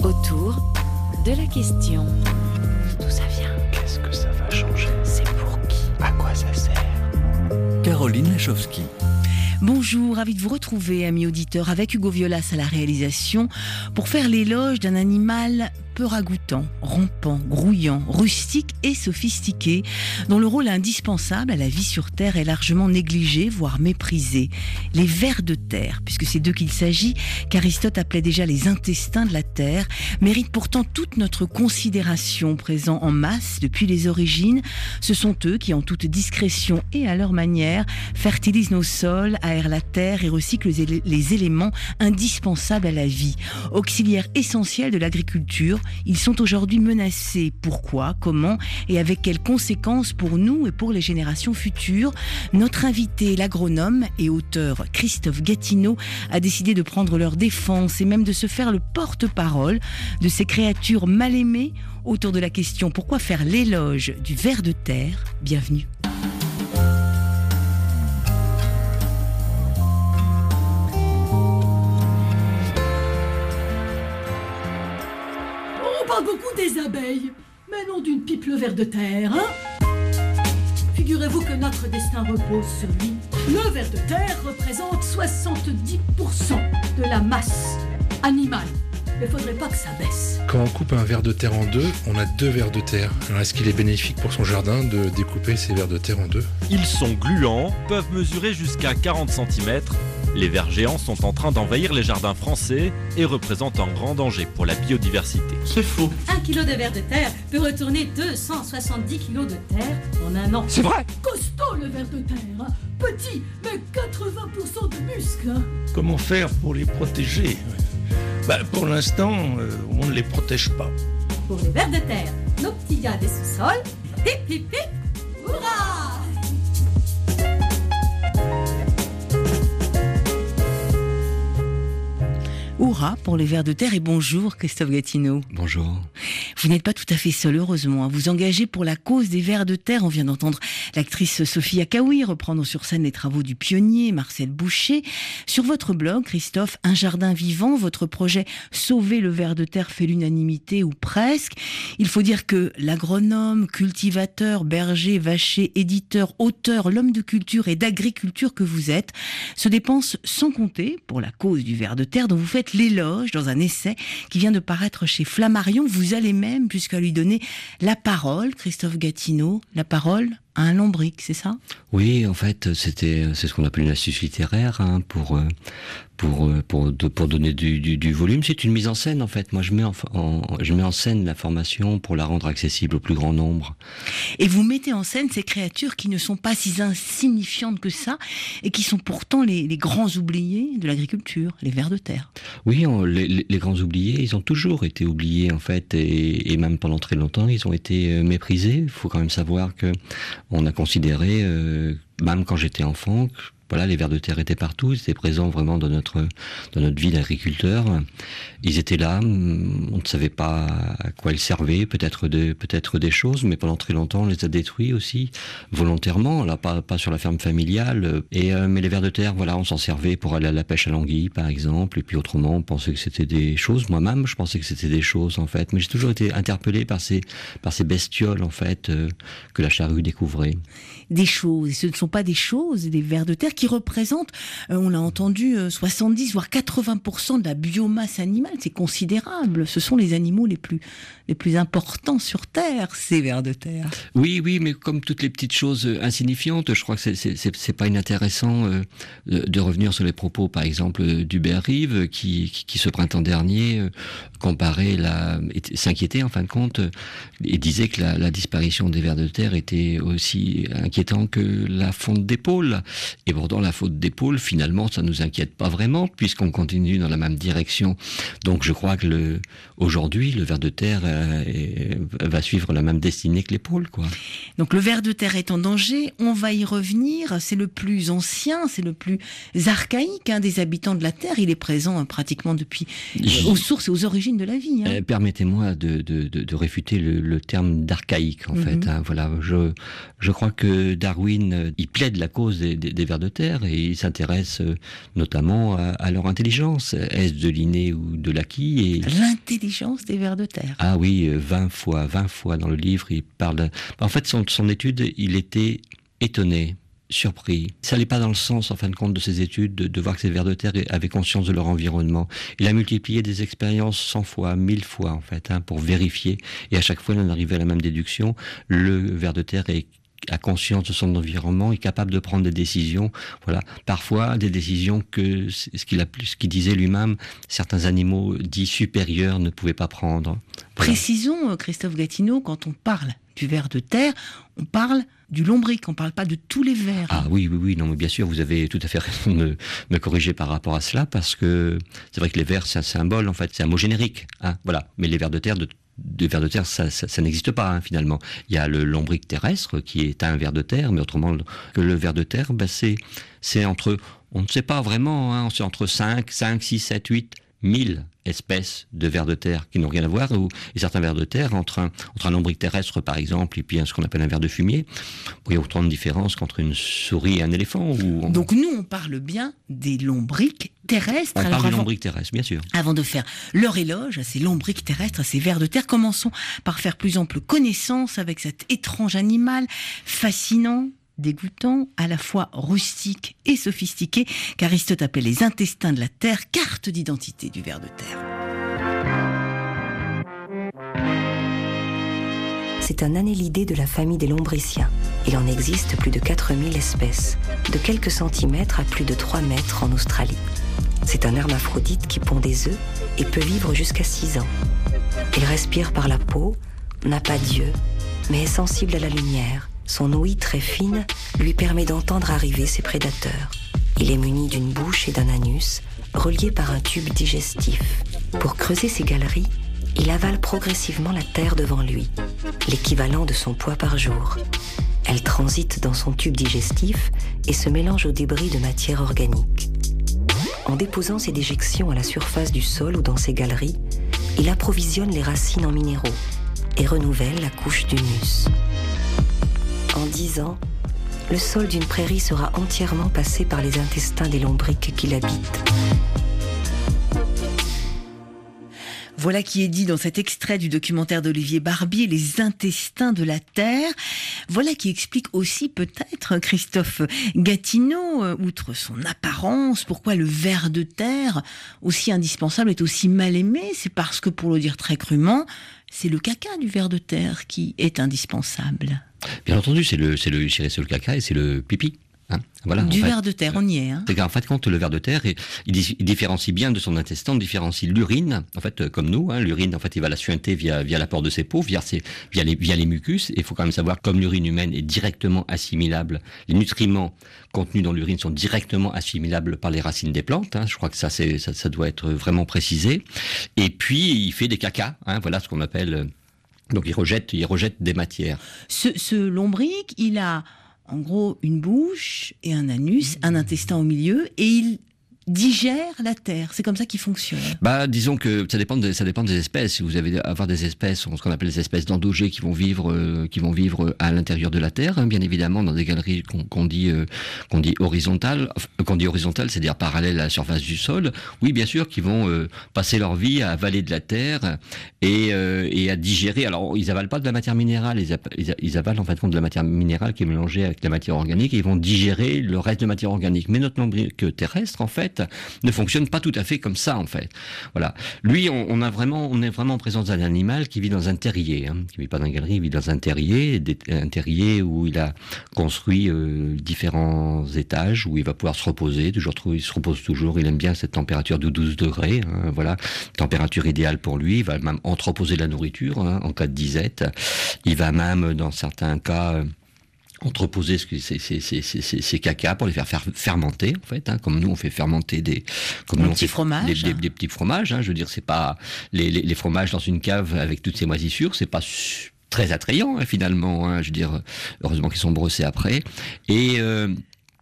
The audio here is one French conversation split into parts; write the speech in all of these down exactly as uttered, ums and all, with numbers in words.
Autour de la question. D'où ça vient? Qu'est-ce que ça va changer? C'est pour qui? À quoi ça sert? Caroline Lachowski. Bonjour, ravi de vous retrouver, amis auditeurs, avec Hugo Violas à la réalisation, pour faire l'éloge d'un animal peu ragoûtant, rampant, grouillant, rustique et sophistiqué, dont le rôle indispensable à la vie sur Terre est largement négligé, voire méprisé. Les vers de terre, puisque c'est d'eux qu'il s'agit, qu'Aristote appelait déjà les intestins de la Terre, méritent pourtant toute notre considération, présents en masse depuis les origines. Ce sont eux qui, en toute discrétion et à leur manière, fertilisent nos sols, aèrent la terre et recyclent les éléments indispensables à la vie. Auxiliaires essentiels de l'agriculture, ils sont aujourd'hui menacés. Pourquoi, comment et avec quelles conséquences pour nous et pour les générations futures? Notre invité, l'agronome et auteur Christophe Gatineau, a décidé de prendre leur défense et même de se faire le porte-parole de ces créatures mal aimées autour de la question: pourquoi faire l'éloge du ver de terre? Bienvenue. On parle beaucoup des abeilles, mais non d'une pipe le ver de terre, hein? Figurez-vous que notre destin repose sur lui. Le ver de terre représente soixante-dix pour cent de la masse animale. Il ne faudrait pas que ça baisse. Quand on coupe un ver de terre en deux, on a deux vers de terre. Alors est-ce qu'il est bénéfique pour son jardin de découper ces vers de terre en deux? Ils sont gluants, peuvent mesurer jusqu'à quarante centimètres. Les vers géants sont en train d'envahir les jardins français et représentent un grand danger pour la biodiversité. C'est faux. Un kilo de ver de terre peut retourner deux cent soixante-dix kilos de terre en un an. C'est vrai. Costaud le ver de terre, hein? Petit, mais quatre-vingts pour cent de muscles, hein? Comment faire pour les protéger? Bah, pour l'instant, euh, on ne les protège pas. Pour les vers de terre, nos petits gars des sous-sols, hip hip hip, hurrah! Hurrah pour les vers de terre et bonjour Christophe Gatineau. Bonjour. Vous n'êtes pas tout à fait seul, heureusement. Vous engagez pour la cause des vers de terre. On vient d'entendre l'actrice Sophie Akaoui reprendre sur scène les travaux du pionnier Marcel Boucher. Sur votre blog, Christophe, Un jardin vivant, votre projet Sauver le ver de terre fait l'unanimité ou presque. Il faut dire que l'agronome, cultivateur, berger, vacher, éditeur, auteur, l'homme de culture et d'agriculture que vous êtes se dépense sans compter pour la cause du ver de terre dont vous faites l'éloge dans un essai qui vient de paraître chez Flammarion. Vous allez même jusqu'à lui donner la parole, Christophe Gatineau, la parole à un lombric, c'est ça? Oui, en fait, c'était, c'est ce qu'on appelle une astuce littéraire, hein, pour, pour, pour, pour donner du, du, du volume. C'est une mise en scène, en fait. Moi, je mets en, en, je mets en scène l'information pour la rendre accessible au plus grand nombre. Et vous mettez en scène ces créatures qui ne sont pas si insignifiantes que ça et qui sont pourtant les, les grands oubliés de l'agriculture, les vers de terre. Oui, on, les, les grands oubliés, ils ont toujours été oubliés, en fait, et, et même pendant très longtemps, ils ont été méprisés. Il faut quand même savoir que on a considéré, euh, même quand j'étais enfant, que voilà, les vers de terre étaient partout, ils étaient présents vraiment dans notre dans notre vie d'agriculteur. Ils étaient là, on ne savait pas à quoi ils servaient, peut-être de peut-être des choses, mais pendant très longtemps on les a détruits aussi volontairement, là pas pas sur la ferme familiale. Et euh, mais les vers de terre, voilà, on s'en servait pour aller à la pêche à l'anguille par exemple, et puis autrement on pensait que c'était des choses. Moi-même, je pensais que c'était des choses en fait, mais j'ai toujours été interpellé par ces par ces bestioles en fait euh, que la charrue découvrait. Des choses, et ce ne sont pas des choses, des vers de terre qui représentent, euh, on l'a entendu, euh, soixante-dix voire quatre-vingts pour cent de la biomasse animale. C'est considérable. Ce sont les animaux les plus les plus importants sur Terre, ces vers de terre. Oui, oui, mais comme toutes les petites choses insignifiantes, je crois que c'est c'est c'est, c'est pas inintéressant euh, de revenir sur les propos, par exemple, d'Hubert Reeves, qui, qui qui ce printemps dernier euh, comparait la s'inquiétait en fin de compte euh, et disait que la, la disparition des vers de terre était aussi inquiétant que la fonte des pôles. Et pourtant, la faute d'épaule, finalement, ça nous inquiète pas vraiment, puisqu'on continue dans la même direction. Donc, je crois que le, aujourd'hui, le ver de terre euh, est, va suivre la même destinée que l'épaule, quoi. Donc, le ver de terre est en danger. On va y revenir. C'est le plus ancien, c'est le plus archaïque, hein, des habitants de la Terre. Il est présent, hein, pratiquement depuis euh, aux sources et aux origines de la vie. Hein. Euh, permettez-moi de, de, de, de réfuter le, le terme d'archaïque, en mm-hmm. fait. Hein, voilà, je, je crois que Darwin, il plaide la cause des, des, des vers de terre. terre et il s'intéresse euh, notamment à, à leur intelligence. Est-ce de l'inné ou de l'acquis? Et... L'intelligence des vers de terre. Ah oui, vingt fois, vingt fois dans le livre, il parle d'un... En fait, son, son étude, il était étonné, surpris. Ça n'allait pas dans le sens, en fin de compte, de ses études, de, de voir que ces vers de terre avaient conscience de leur environnement. Il a multiplié des expériences cent fois, mille fois, en fait, hein, pour vérifier. Et à chaque fois, il en arrivait à la même déduction. Le ver de terre est a conscience de son environnement, est capable de prendre des décisions. Voilà, parfois des décisions que ce qu'il a, ce qu'il disait lui-même, certains animaux dits supérieurs ne pouvaient pas prendre. Voilà. Précisons, Christophe Gatineau, quand on parle du ver de terre, on parle du lombric, on ne parle pas de tous les vers. Ah oui, oui, oui, non, mais bien sûr, vous avez tout à fait raison de me, me corriger par rapport à cela, parce que c'est vrai que les vers, c'est un symbole, en fait, c'est un mot générique, hein, voilà. Mais les vers de terre, de de vers de terre, ça, ça, ça n'existe pas, hein, finalement. Il y a le lombric terrestre qui est un ver de terre, mais autrement que le ver de terre, ben c'est, c'est entre, on ne sait pas vraiment, hein, c'est entre cinq, six, sept, huit mille espèces de vers de terre qui n'ont rien à voir, ou, et certains vers de terre, entre un, entre un lombric terrestre par exemple, et puis un, ce qu'on appelle un ver de fumier, il y a autant de différences qu'entre une souris et un éléphant. Ou on... Donc nous, on parle bien des lombrics terrestres. On Alors parle avant, des lombrics terrestres, bien sûr. Avant de faire leur éloge à ces lombrics terrestres, à ces vers de terre, commençons par faire plus ample connaissance avec cet étrange animal fascinant, dégoûtant, à la fois rustique et sophistiqué, qu'Aristote appelle les intestins de la terre, carte d'identité du ver de terre. C'est un annélidé de la famille des lombriciens. Il en existe plus de quatre mille espèces, de quelques centimètres à plus de trois mètres en Australie. C'est un hermaphrodite qui pond des œufs et peut vivre jusqu'à six ans. Il respire par la peau, n'a pas d'yeux, mais est sensible à la lumière. Son ouïe très fine lui permet d'entendre arriver ses prédateurs. Il est muni d'une bouche et d'un anus, reliés par un tube digestif. Pour creuser ses galeries, il avale progressivement la terre devant lui, l'équivalent de son poids par jour. Elle transite dans son tube digestif et se mélange aux débris de matière organique. En déposant ses déjections à la surface du sol ou dans ses galeries, il approvisionne les racines en minéraux et renouvelle la couche d'humus. En dix ans, le sol d'une prairie sera entièrement passé par les intestins des lombrics qui l'habitent. Voilà qui est dit dans cet extrait du documentaire d'Olivier Barbier, Les intestins de la terre. Voilà qui explique aussi peut-être, Christophe Gatineau, outre son apparence, pourquoi le ver de terre, aussi indispensable, est aussi mal aimé. C'est parce que, pour le dire très crûment, c'est le caca du ver de terre qui est indispensable. Bien entendu, c'est le, c'est le, c'est le caca et c'est le pipi. Hein, voilà, du en fait, ver de terre, on y est. Hein. C'est qu'en fait, quand le ver de terre, il, il différencie bien de son intestin, il différencie l'urine, en fait, comme nous, hein, l'urine, en fait, il va la suinter via, via l'apport de ses peaux, via, ses, via, les, via les mucus, et il faut quand même savoir, comme l'urine humaine est directement assimilable, les nutriments contenus dans l'urine sont directement assimilables par les racines des plantes, hein, je crois que ça, c'est, ça, ça doit être vraiment précisé, et puis, il fait des cacas, hein, voilà ce qu'on appelle, donc il rejette, il rejette des matières. Ce, ce lombric, il a... en gros, une bouche et un anus, un intestin au milieu, et il digère la terre. C'est comme ça qu'il fonctionne. Bah, disons que ça dépend, de, ça dépend des espèces. Vous avez avoir des espèces, ce qu'on appelle les espèces d'endogées, qui vont vivre, euh, qui vont vivre à l'intérieur de la terre, hein, bien évidemment, dans des galeries qu'on, qu'on dit, euh, qu'on dit horizontales, euh, qu'on dit horizontales, c'est-à-dire parallèles à la surface du sol. Oui, bien sûr, qui vont euh, passer leur vie à avaler de la terre et, euh, et à digérer. Alors, ils avalent pas de la matière minérale, ils, ils, ils avalent en fait de la matière minérale qui est mélangée avec la matière organique, et ils vont digérer le reste de matière organique. Mais notre lombric terrestre, en fait, ne fonctionne pas tout à fait comme ça, en fait. Voilà. Lui, on, on a vraiment, on est vraiment en présence d'un animal qui vit dans un terrier, hein, qui vit pas dans une galerie, il vit dans un terrier, des, un terrier où il a construit euh, différents étages, où il va pouvoir se reposer, toujours, il se repose toujours, il aime bien cette température de douze degrés, hein, voilà, température idéale pour lui, il va même entreposer la nourriture, hein, en cas de disette, il va même, dans certains cas, euh, entreposer ces, ces, ces, ces, ces, ces cacas pour les faire, faire fermenter, en fait, hein, comme nous on fait fermenter des, comme nous on fait fromage. Des, des, des petits fromages, hein, je veux dire, c'est pas les, les, les fromages dans une cave avec toutes ces moisissures, c'est pas su- très attrayant, hein, finalement, hein, je veux dire, heureusement qu'ils sont brossés après, et euh,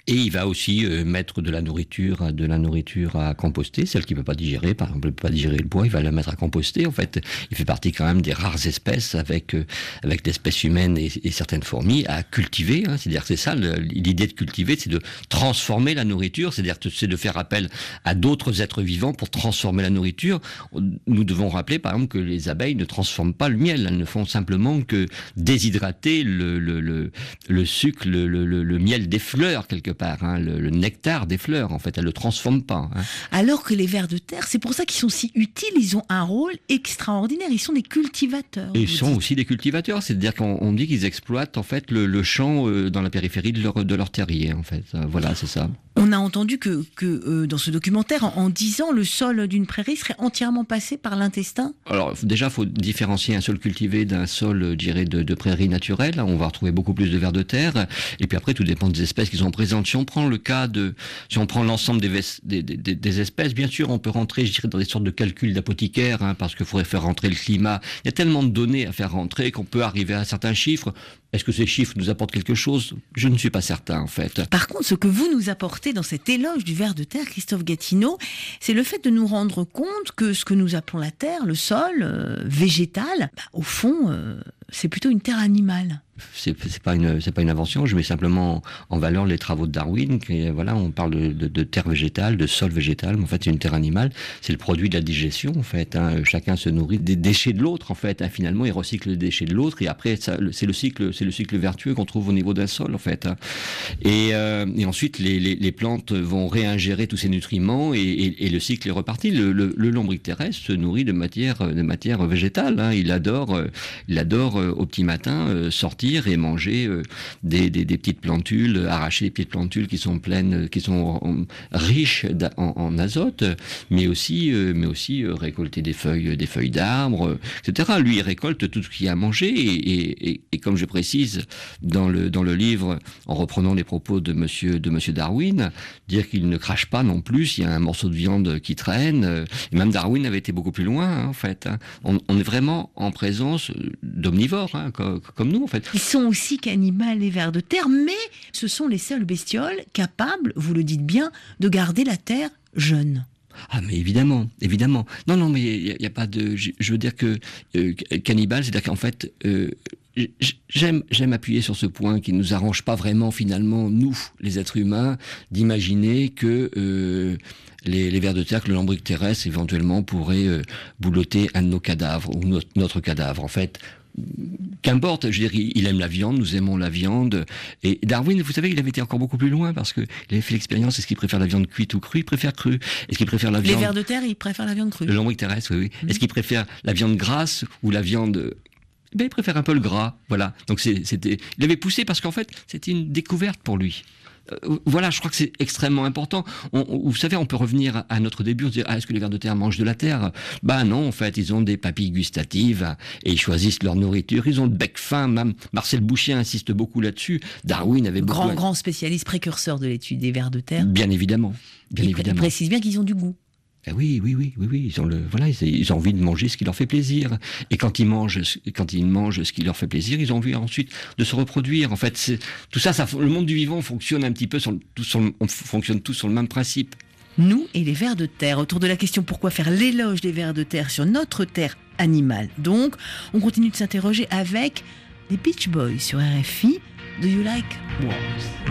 Et il va aussi euh, mettre de la nourriture, de la nourriture à composter, celle qu'il ne peut pas digérer. Par exemple, il ne peut pas digérer le bois, il va la mettre à composter. En fait, il fait partie quand même des rares espèces avec euh, avec l'espèce humaine et, et certaines fourmis à cultiver. Hein. C'est-à-dire, c'est ça le, l'idée de cultiver, c'est de transformer la nourriture. C'est-à-dire, c'est de faire appel à d'autres êtres vivants pour transformer la nourriture. Nous devons rappeler, par exemple, que les abeilles ne transforment pas le miel. Elles ne font simplement que déshydrater le le le, le sucre, le, le, le miel des fleurs quelque part, hein, le, le nectar des fleurs. En fait, elles le transforment pas. Hein. Alors que les vers de terre, c'est pour ça qu'ils sont si utiles. Ils ont un rôle extraordinaire. Ils sont des cultivateurs. Et ils sont dites. aussi des cultivateurs. C'est-à-dire qu'on on dit qu'ils exploitent en fait le, le champ euh, dans la périphérie de leur de leur terrier. En fait, euh, voilà, c'est ça. On a entendu que que euh, dans ce documentaire, en, en dix ans, le sol d'une prairie serait entièrement passé par l'intestin. Alors déjà, il faut différencier un sol cultivé d'un sol, je dirais, de, de prairie naturelle. On va retrouver beaucoup plus de vers de terre. Et puis après, tout dépend des espèces qui sont présentes. Si on prend le cas de, si on prend l'ensemble des, des, des, des espèces, bien sûr, on peut rentrer, je dirais, dans des sortes de calculs d'apothicaire, hein, parce qu'il faudrait faire rentrer le climat. Il y a tellement de données à faire rentrer qu'on peut arriver à certains chiffres. Est-ce que ces chiffres nous apportent quelque chose ? Je ne suis pas certain, en fait. Par contre, ce que vous nous apportez dans cet éloge du ver de terre, Christophe Gatineau, c'est le fait de nous rendre compte que ce que nous appelons la terre, le sol, euh, végétal, bah, au fond, euh, c'est plutôt une terre animale. C'est, c'est pas une, c'est pas une invention. Je mets simplement en valeur les travaux de Darwin. Qui, voilà, on parle de, de, de terre végétale, de sol végétal, mais en fait, c'est une terre animale. C'est le produit de la digestion, en fait. Hein. Chacun se nourrit des déchets de l'autre, en fait. Hein. Finalement, il recycle les déchets de l'autre, et après, ça, c'est le cycle, c'est le cycle vertueux qu'on trouve au niveau d'un sol, en fait. Hein. Et, euh, et ensuite, les, les, les plantes vont réingérer tous ces nutriments, et, et, et le cycle est reparti. Le, le, le lombric terrestre se nourrit de matière, de matière végétale. Hein. Il adore, il adore euh, au petit matin euh, sortir et manger euh, des, des, des petites plantules, arracher des petites plantules qui sont pleines, qui sont en, riches en, en azote, mais aussi, euh, mais aussi euh, récolter des feuilles, des feuilles d'arbres, euh, et cetera. Lui, il récolte tout ce qu'il y a à manger, et, et, et, et comme je précise dans le dans le livre, en reprenant les propos de Monsieur de Monsieur Darwin, dire qu'il ne crache pas non plus. Il y a un morceau de viande qui traîne. Euh, et même Darwin avait été beaucoup plus loin, hein, en fait. Hein. On, on est vraiment en présence d'omnivores, hein, comme, comme nous, en fait. Ils sont aussi cannibales, les vers de terre, mais ce sont les seules bestioles capables, vous le dites bien, de garder la terre jeune. Ah mais évidemment, évidemment. Non, non, mais il n'y a, a pas de... Je, je veux dire que euh, cannibale, c'est-à-dire qu'en fait... Euh, J'aime, j'aime appuyer sur ce point qui nous arrange pas vraiment finalement, nous, les êtres humains, d'imaginer que euh, les, les vers de terre, que le lombric terrestre éventuellement pourrait euh, boulotter un de nos cadavres ou notre, notre cadavre. En fait, qu'importe, je veux dire, il aime la viande, nous aimons la viande. Et Darwin, vous savez, il avait été encore beaucoup plus loin parce que il avait fait l'expérience. Est-ce qu'il préfère la viande cuite ou crue ? Il préfère crue. Est-ce qu'il préfère la viande... Les vers de terre, ils préfèrent la viande crue. Le lombric terrestre, oui, oui. Mmh. Est-ce qu'il préfère la viande grasse ou la viande... Ben, il préfère un peu le gras, voilà. Donc c'est, c'était, il avait poussé parce qu'en fait, c'était une découverte pour lui. Euh, voilà, je crois que c'est extrêmement important. On, on, vous savez, on peut revenir à notre début, on se dit, ah, est-ce que les vers de terre mangent de la terre ? Ben non, en fait, ils ont des papilles gustatives et ils choisissent leur nourriture. Ils ont le bec fin, même Marcel Bouchier insiste beaucoup là-dessus. Darwin avait beaucoup... Grand, grand spécialiste précurseur de l'étude des vers de terre. Bien évidemment, bien il évidemment. Il précise bien qu'ils ont du goût. Ah oui, oui, oui, oui, oui. Ils ont le, voilà, ils, ils ont envie de manger ce qui leur fait plaisir. Et quand ils mangent, quand ils mangent ce qui leur fait plaisir, ils ont envie ensuite de se reproduire. En fait, c'est, tout ça, ça, le monde du vivant fonctionne un petit peu sur, tout sur, on fonctionne tous sur le même principe. Nous et les vers de terre. Autour de la question pourquoi faire l'éloge des vers de terre sur notre terre animale. Donc, on continue de s'interroger avec les Beach Boys sur R F I. Do you like walls?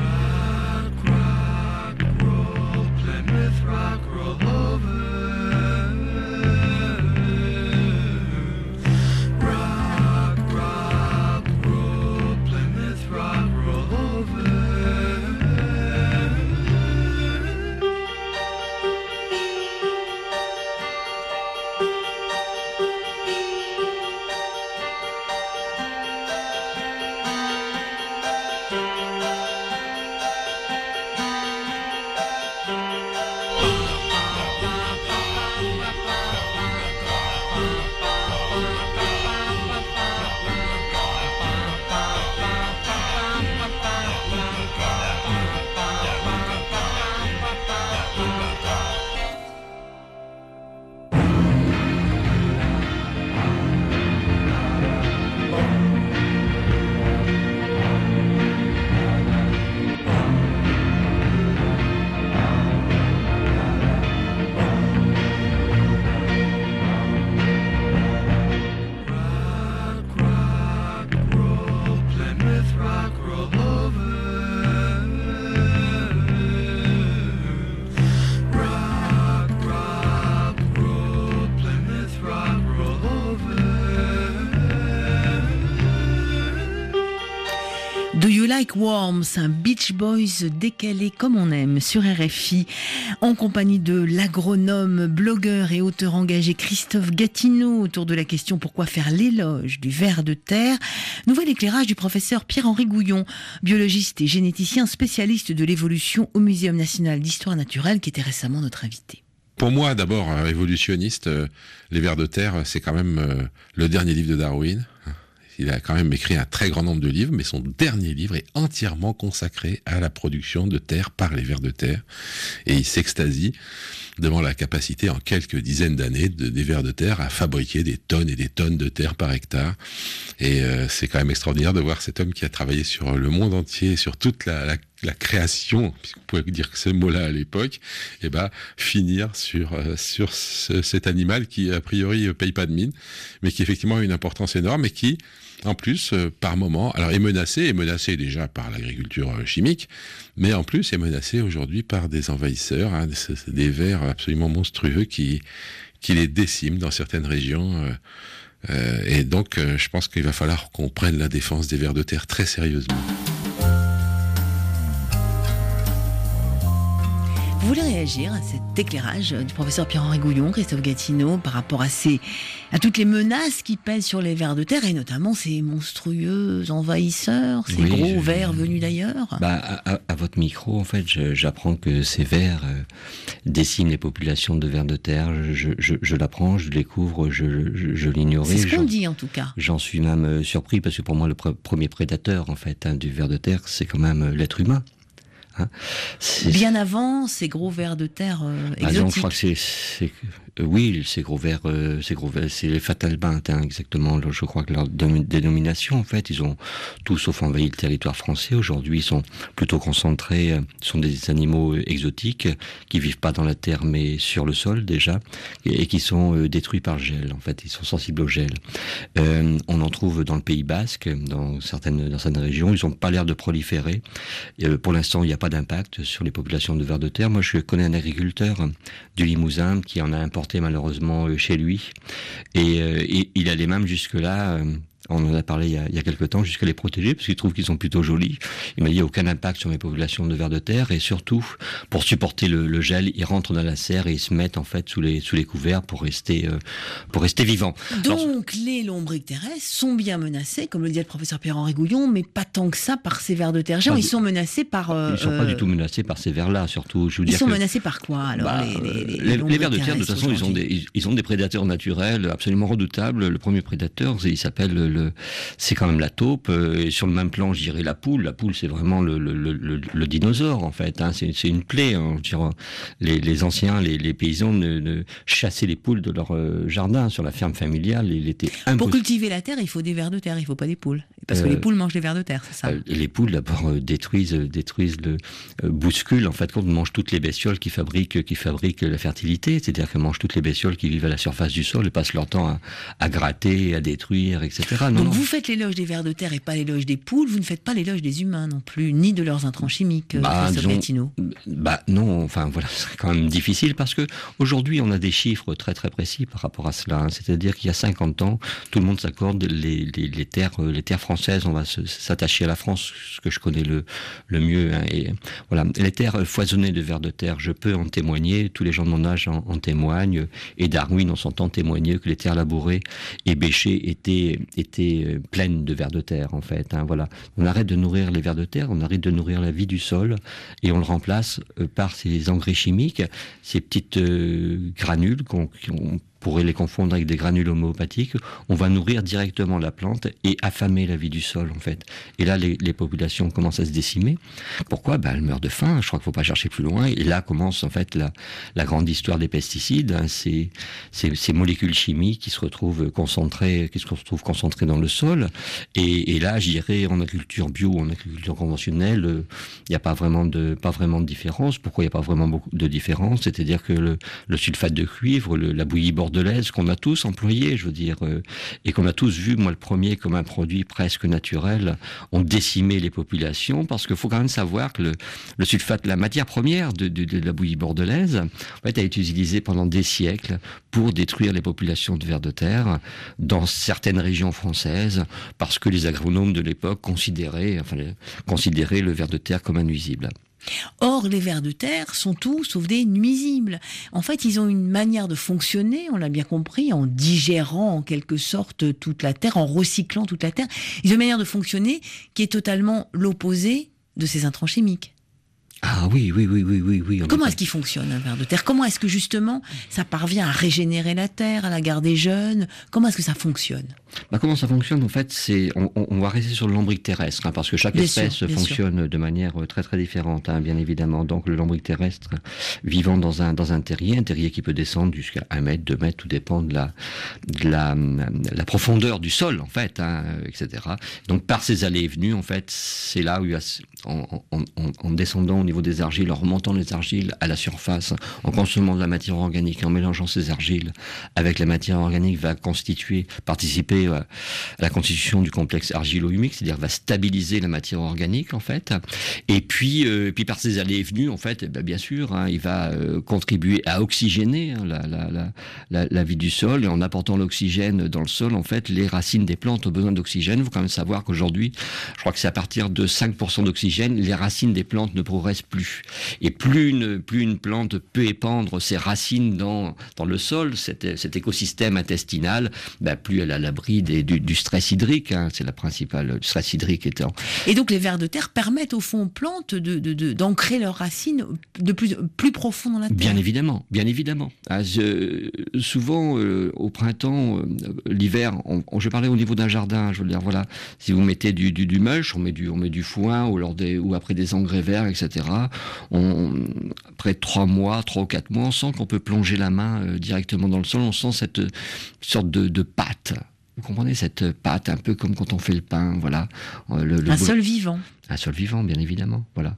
Like Worms, un Beach Boys décalé comme on aime sur R F I, en compagnie de l'agronome, blogueur et auteur engagé Christophe Gatineau autour de la question pourquoi faire l'éloge du ver de terre. Nouvel éclairage du professeur Pierre-Henri Gouillon, biologiste et généticien spécialiste de l'évolution au Muséum national d'histoire naturelle, qui était récemment notre invité. Pour moi, d'abord, évolutionniste, euh, les vers de terre, c'est quand même euh, le dernier livre de Darwin. Il a quand même écrit un très grand nombre de livres, mais son dernier livre est entièrement consacré à la production de terre par les vers de terre. Et il s'extasie devant la capacité en quelques dizaines d'années de, des vers de terre à fabriquer des tonnes et des tonnes de terre par hectare. Et euh, c'est quand même extraordinaire de voir cet homme qui a travaillé sur le monde entier, sur toute la, la, la création, puisqu'on pouvait dire que ce mot-là à l'époque, et ben finir sur, euh, sur ce, cet animal qui, a priori, paye pas de mine, mais qui effectivement a une importance énorme et qui, en plus, euh, par moment, alors est menacé, est menacé déjà par l'agriculture euh, chimique, mais en plus est menacé aujourd'hui par des envahisseurs, hein, des, des vers absolument monstrueux qui, qui les déciment dans certaines régions. Euh, euh, et donc, euh, je pense qu'il va falloir qu'on prenne la défense des vers de terre très sérieusement. Vous voulez réagir à cet éclairage du professeur Pierre-Henri Gouillon, Christophe Gatineau, par rapport à, ces, à toutes les menaces qui pèsent sur les vers de terre, et notamment ces monstrueux envahisseurs, ces oui, gros je, vers venus d'ailleurs? Bah, à, à votre micro, en fait, je, j'apprends que ces vers euh, déciment les populations de vers de terre. Je, je, je l'apprends, je le découvre, je, je, je l'ignorais. C'est ce qu'on dit en tout cas. J'en suis même euh, surpris, parce que pour moi, le pr- premier prédateur en fait, hein, du ver de terre, c'est quand même euh, l'être humain. Hein, bien avant ces gros vers de terre euh, exotiques. Ah non, je crois que c'est, c'est euh, oui, ces gros vers, euh, ces gros vers, c'est les fatalbintes, hein, exactement. Je crois que leur dénomination, en fait, ils ont tous sauf envahi le territoire français. Aujourd'hui, ils sont plutôt concentrés. Euh, sont des animaux exotiques qui vivent pas dans la terre, mais sur le sol déjà, et, et qui sont euh, détruits par le gel. En fait, ils sont sensibles au gel. Euh, on en trouve dans le Pays Basque, dans certaines dans certaines régions. Ils ont pas l'air de proliférer. Et, euh, pour l'instant, il n'y a pas d'impact sur les populations de vers de terre. Moi, je connais un agriculteur du Limousin qui en a importé malheureusement chez lui, et, euh, et il allait même jusque-là, euh, on en a parlé il y a, il y a quelque temps, jusqu'à les protéger, parce qu'il trouve qu'ils sont plutôt jolis. Il m'a dit, il n'y a aucun impact sur les populations de vers de terre, et surtout, pour supporter le, le gel, ils rentrent dans la serre et ils se mettent en fait sous les, sous les couverts pour rester, euh, pour rester vivants. Donc, Alors, les lombriques terrestres sont bien menacés, comme le dit le professeur Pierre-Henri Gouillon, mais pas tant que ça par ces vers de terre. Genre, ils sont menacés par... Euh, ils ne sont euh, pas du tout menacés par ces vers-là, surtout. Je veux ils dire sont que, menacés par quoi, alors, bah, les, les, les, les, les, les vers de terre, de toute façon, ils ont, des, ils, ils ont des prédateurs naturels absolument redoutables. Le premier prédateur, il s'appelle le... C'est quand même la taupe, et sur le même plan, je dirais la poule. La poule, c'est vraiment le, le, le, le, le dinosaure, en fait. Hein. C'est, c'est une plaie. Hein. Je dirais, les, les anciens, les, les paysans ne, ne chassaient les poules de leur euh, jardin. Sur la ferme familiale, il était impossible. Pour cultiver la terre, il faut des vers de terre, il ne faut pas des poules. Parce que euh, les poules mangent des vers de terre, c'est ça? euh, Les poules, d'abord, euh, détruisent, euh, détruisent le, euh, bousculent, en fait, quand on mange toutes les bestioles qui fabriquent, qui fabriquent la fertilité. C'est-à-dire qu'elles mangent toutes les bestioles qui vivent à la surface du sol et passent leur temps à, à gratter, à détruire, et cetera. Non, Donc non. vous faites l'éloge des vers de terre et pas l'éloge des poules, vous ne faites pas l'éloge des humains non plus, ni de leurs intrants chimiques, bah, Christophe Gatineau. Bah non, enfin voilà, c'est quand même difficile parce que aujourd'hui on a des chiffres très très précis par rapport à cela. Hein. C'est-à-dire qu'il y a cinquante ans, tout le monde s'accorde les, les, les terres, les terres françaises. On va se, s'attacher à la France, ce que je connais le le mieux. Hein. Et voilà, les terres foisonnées de vers de terre, je peux en témoigner. Tous les gens de mon âge en, en témoignent. Et Darwin, on s'entend témoigner que les terres labourées et bêchées étaient étaient pleines de vers de terre. En fait, hein, voilà. On arrête de nourrir les vers de terre, on arrête de nourrir la vie du sol, et on le remplace euh, par ces engrais chimiques, ces petites euh, granules qu'on, qu'on pourrait les confondre avec des granules homéopathiques. On va nourrir directement la plante et affamer la vie du sol, en fait. Et là, les, les populations commencent à se décimer. Pourquoi? Ben, elles meurent de faim. Je crois qu'il ne faut pas chercher plus loin. Et là commence, en fait, la, la grande histoire des pesticides. Hein. Ces, ces, ces molécules chimiques qui se retrouvent concentrées, qui se retrouvent concentrées dans le sol. Et, et là, je dirais, en agriculture bio ou en agriculture conventionnelle, il euh, n'y a pas vraiment de, pas vraiment de différence. Pourquoi il n'y a pas vraiment beaucoup de différence? C'est-à-dire que le, le sulfate de cuivre, le, la bouillie bordeaux bordelaise qu'on a tous employée, je veux dire, euh, et qu'on a tous vu, moi le premier, comme un produit presque naturel, ont décimé les populations, parce qu'il faut quand même savoir que le, le sulfate, la matière première de, de, de la bouillie bordelaise, en fait, a été utilisée pendant des siècles pour détruire les populations de vers de terre dans certaines régions françaises, parce que les agronomes de l'époque considéraient, enfin, considéraient le ver de terre comme un nuisible. Or, les vers de terre sont tous sauf des nuisibles. En fait, ils ont une manière de fonctionner, on l'a bien compris, en digérant en quelque sorte toute la terre, en recyclant toute la terre. Ils ont une manière de fonctionner qui est totalement l'opposé de ces intrants chimiques. Ah oui, oui, oui, oui, oui. oui Comment est-ce qu'il fonctionne un ver de terre? Comment est-ce que justement ça parvient à régénérer la terre, à la garder jeune? Comment est-ce que ça fonctionne? Bah, comment ça fonctionne en fait, c'est on, on va rester sur le lombric terrestre, hein, parce que chaque bien espèce sûr, fonctionne sûr. de manière très très différente, hein, bien évidemment. Donc le lombric terrestre vivant dans un dans un terrier, un terrier qui peut descendre jusqu'à un mètre, deux mètres, tout dépend de la de la, la profondeur du sol en fait, hein, et cetera. Donc par ces allées et venues en fait, c'est là où il y a, en, en, en, en descendant au niveau des argiles, en remontant les argiles à la surface, en consommant de la matière organique, en mélangeant ces argiles avec la matière organique, va constituer, participer à la constitution du complexe argilo-humique, c'est-à-dire va stabiliser la matière organique en fait. Et puis, euh, puis par ces allées et venues en fait, eh ben, bien sûr, hein, il va euh, contribuer à oxygéner hein, la, la, la, la, la vie du sol, et en apportant l'oxygène dans le sol, en fait, les racines des plantes ont besoin d'oxygène. Il faut quand même savoir qu'aujourd'hui, je crois que c'est à partir de cinq pour cent d'oxygène, les racines des plantes ne progressent plus. Et plus une, plus une plante peut épandre ses racines dans, dans le sol, cet, cet écosystème intestinal, ben, plus elle a l'abri des, du, du stress hydrique, hein, c'est la principale, du stress hydrique étant. Et donc les vers de terre permettent au fond aux plantes de, de, de, d'ancrer leurs racines de plus, plus profond dans la terre. Bien évidemment, bien évidemment. Ah, je, souvent, euh, au printemps, euh, l'hiver, on, on, je parlais au niveau d'un jardin, je veux dire, voilà, si vous mettez du, du, du mulch, on met du, on met du foin, ou, lors des, ou après des engrais verts, et cetera, on, après trois mois, trois ou quatre mois, on sent qu'on peut plonger la main euh, directement dans le sol, on sent cette sorte de, de pâte. Vous comprenez, cette pâte, un peu comme quand on fait le pain, voilà. Le, le un beau... sol vivant. Un sol vivant, bien évidemment, voilà.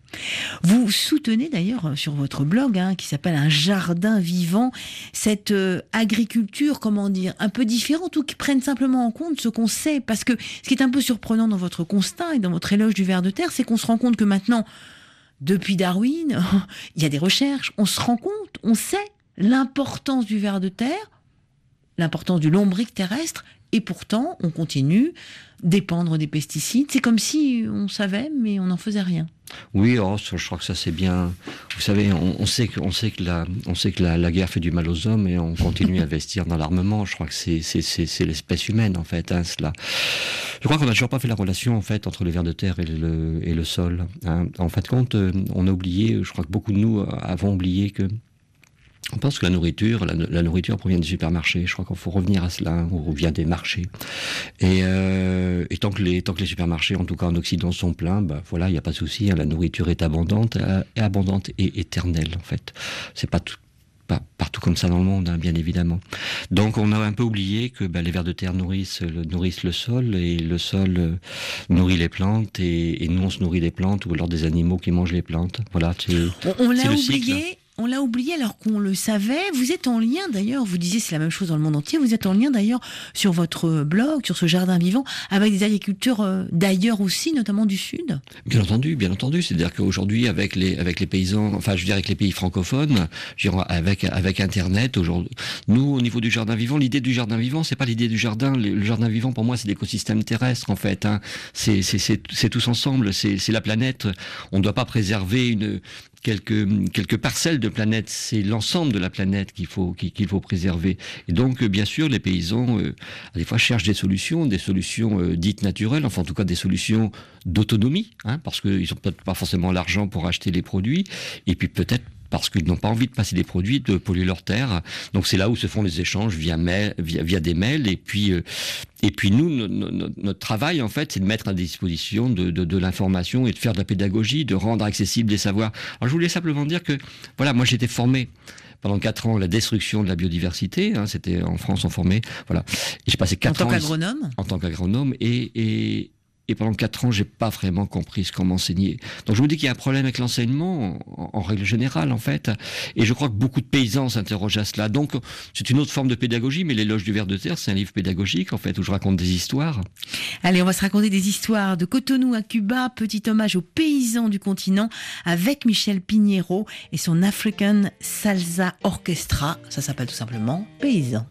Vous soutenez d'ailleurs sur votre blog, hein, qui s'appelle Un jardin vivant, cette euh, agriculture, comment dire, un peu différente, ou qui prenne simplement en compte ce qu'on sait. Parce que ce qui est un peu surprenant dans votre constat et dans votre éloge du ver de terre, c'est qu'on se rend compte que maintenant, depuis Darwin, il y a des recherches, on se rend compte, on sait l'importance du ver de terre, l'importance du lombric terrestre, et pourtant on continue d'épandre des pesticides. C'est comme si on savait, mais on n'en faisait rien. Oui, oh, je crois que ça c'est bien. Vous savez, on, on sait que, on sait que, la, on sait que la, la guerre fait du mal aux hommes, et on continue à investir dans l'armement. Je crois que c'est, c'est, c'est, c'est l'espèce humaine en fait. Hein, cela. Je crois qu'on n'a toujours pas fait la relation en fait entre le ver de terre et le, et le sol. Hein. En fin de compte, on a oublié. Je crois que beaucoup de nous avons oublié que. On pense que la nourriture, la, la nourriture provient des supermarchés. Je crois qu'il faut revenir à cela, on revient des marchés. Et, euh, et tant que les tant que les supermarchés, en tout cas en Occident, sont pleins, bah voilà, il n'y a pas de souci. Hein, la nourriture est abondante, euh, est abondante et éternelle en fait. C'est pas tout. Pas partout comme ça dans le monde, hein, bien évidemment. Donc on a un peu oublié que bah, les vers de terre nourrissent le, nourrissent le sol, et le sol euh, nourrit les plantes, et, et nous on se nourrit des plantes, ou alors des animaux qui mangent les plantes. Voilà, c'est, on, on l'a c'est le oublié. cycle. On l'a oublié alors qu'on le savait. Vous êtes en lien d'ailleurs, vous disiez c'est la même chose dans le monde entier, vous êtes en lien d'ailleurs sur votre blog, sur ce jardin vivant, avec des agriculteurs euh, d'ailleurs aussi, notamment du Sud. Bien entendu, bien entendu. C'est-à-dire qu'aujourd'hui, avec les, avec les paysans, enfin je veux dire avec les pays francophones, je veux dire, avec, avec Internet, aujourd'hui, nous au niveau du jardin vivant, l'idée du jardin vivant, c'est pas l'idée du jardin. Le, le jardin vivant pour moi c'est l'écosystème terrestre en fait. Hein. C'est, c'est, c'est, c'est tous ensemble, c'est, c'est la planète. On ne doit pas préserver une... Quelques, quelques parcelles de planète, c'est l'ensemble de la planète qu'il faut, qu'il faut préserver. Et donc, bien sûr, les paysans, euh, des fois, cherchent des solutions, des solutions euh, dites naturelles, enfin, en tout cas, des solutions d'autonomie, hein, parce qu'ils n'ont peut-être pas forcément l'argent pour acheter les produits, et puis peut-être parce qu'ils n'ont pas envie de passer des produits, de polluer leur terre. Donc c'est là où se font les échanges via mail, via, via des mails. Et puis, euh, et puis nous, no, no, no, notre travail, en fait, c'est de mettre à disposition de, de, de l'information et de faire de la pédagogie, de rendre accessibles des savoirs. Alors je voulais simplement dire que, voilà, moi j'étais formé pendant quatre ans à la destruction de la biodiversité. Hein, c'était en France, on formait, voilà. Et j'ai passé quatre ans en tant qu'agronome. En tant qu'agronome, et, et Et pendant quatre ans, j'ai pas vraiment compris ce qu'on m'enseignait. Donc je me dis qu'il y a un problème avec l'enseignement, en, en règle générale, en fait. Et je crois que beaucoup de paysans s'interrogent à cela. Donc c'est une autre forme de pédagogie, mais L'éloge du ver de terre, c'est un livre pédagogique, en fait, où je raconte des histoires. Allez, on va se raconter des histoires de Cotonou à Cuba, petit hommage aux paysans du continent, avec Michel Pinheiro et son African Salsa Orchestra. Ça s'appelle tout simplement Paysans.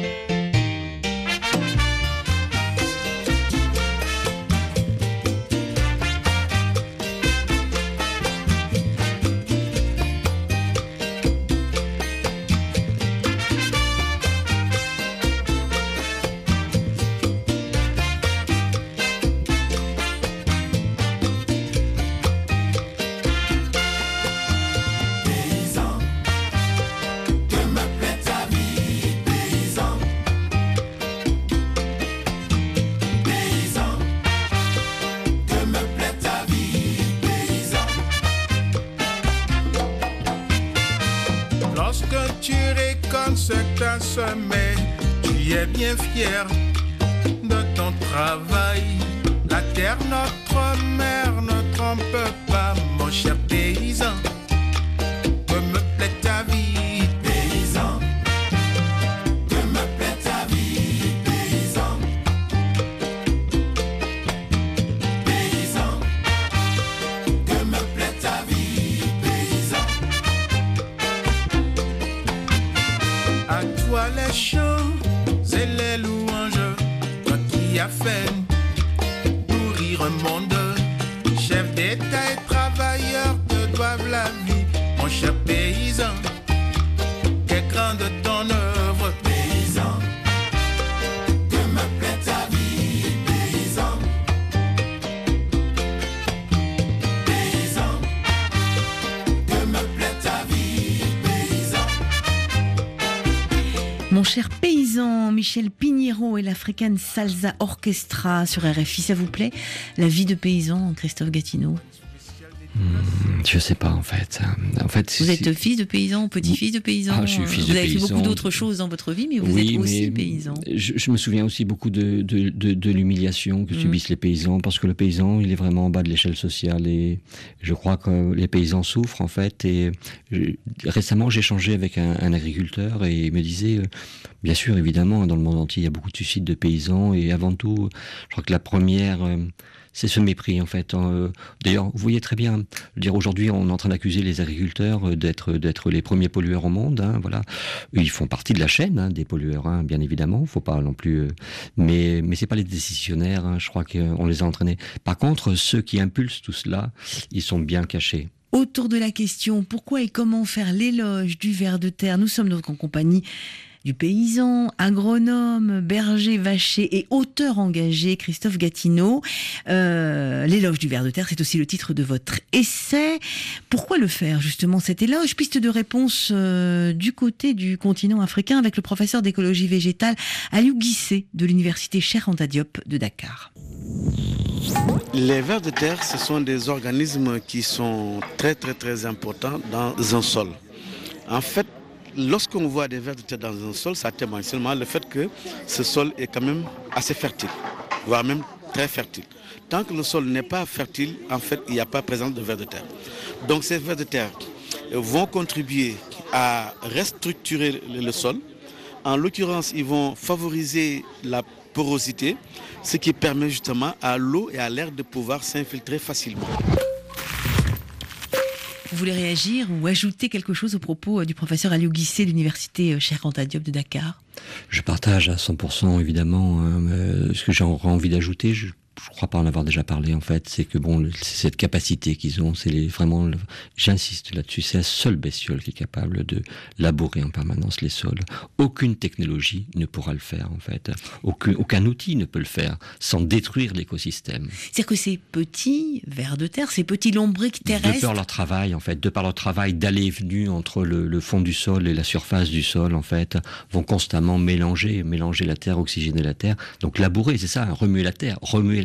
Semé, tu es bien fier de ton travail. La terre, notre mère, ne trompe pas, mon cher paysan. Que me plaît ta vie, paysan. Que me plaît ta vie, paysan. Paysan. Que me plaît ta vie, paysan. À toi les chants et les louanges, toi qui as fait nourrir un monde. Chef d'État et travailleurs te doivent la vie, mon cher paysan. Quelle grande ton œuvre, paysan. Que me plaît ta vie, paysan. Paysan. Que me plaît ta vie, paysan. Mon cher paysan, Michel Pinheiro et l'African Salsa Orchestra sur R F I, ça vous plaît? La vie de paysan, Christophe Gatineau? Hmm, je sais pas en fait. En fait vous êtes fils de paysan, petit-fils de paysan. Ah, je suis fils vous de avez paysan. fait beaucoup d'autres choses dans votre vie, mais vous oui, êtes aussi mais paysan. Je, je me souviens aussi beaucoup de, de, de, de l'humiliation que mmh. subissent les paysans, parce que le paysan, il est vraiment en bas de l'échelle sociale, et je crois que les paysans souffrent en fait. Et je, récemment, j'ai échangé avec un, un agriculteur et il me disait, euh, bien sûr, évidemment, dans le monde entier, il y a beaucoup de suicides de paysans, et avant tout, je crois que la première... Euh, c'est ce mépris en fait. D'ailleurs, vous voyez très bien, dire aujourd'hui, on est en train d'accuser les agriculteurs d'être d'être les premiers pollueurs au monde. Hein, voilà, ils font partie de la chaîne hein, des pollueurs, hein, bien évidemment. Faut pas non plus, euh, mais mais c'est pas les décisionnaires. Hein, je crois qu'on les a entraînés. Par contre, ceux qui impulsent tout cela, ils sont bien cachés. Autour de la question pourquoi et comment faire l'éloge du ver de terre, nous sommes donc en compagnie du paysan, agronome, berger, vacher et auteur engagé, Christophe Gatineau. Euh, l'éloge du ver de terre, c'est aussi le titre de votre essai. Pourquoi le faire, justement, cet éloge? Piste de réponse euh, du côté du continent africain avec le professeur d'écologie végétale Aliou Guissé de l'université Cheikh Anta Diop de Dakar. Les vers de terre, ce sont des organismes qui sont très très très importants dans un sol. En fait, lorsqu'on voit des vers de terre dans un sol, ça témoigne seulement le fait que ce sol est quand même assez fertile, voire même très fertile. Tant que le sol n'est pas fertile, en fait, il n'y a pas présence de vers de terre. Donc ces vers de terre vont contribuer à restructurer le sol. En l'occurrence, ils vont favoriser la porosité, ce qui permet justement à l'eau et à l'air de pouvoir s'infiltrer facilement. Vous voulez réagir ou ajouter quelque chose au propos du professeur Aliou Guissé de l'université Cheikh Anta Diop de Dakar? Je partage à cent pour cent évidemment hein, euh, ce que j'aurais envie d'ajouter. Je Je crois pas en avoir déjà parlé en fait, c'est que bon, c'est cette capacité qu'ils ont, c'est les, vraiment, le, j'insiste là-dessus, c'est la seule bestiole qui est capable de labourer en permanence les sols. Aucune technologie ne pourra le faire en fait, aucun, aucun outil ne peut le faire sans détruire l'écosystème. C'est-à-dire que ces petits vers de terre, ces petits lombrics terrestres... De par leur travail en fait, de par leur travail d'aller et venue entre le, le fond du sol et la surface du sol en fait, vont constamment mélanger, mélanger la terre, oxygéner la terre, donc labourer, c'est ça, remuer la terre, remuer la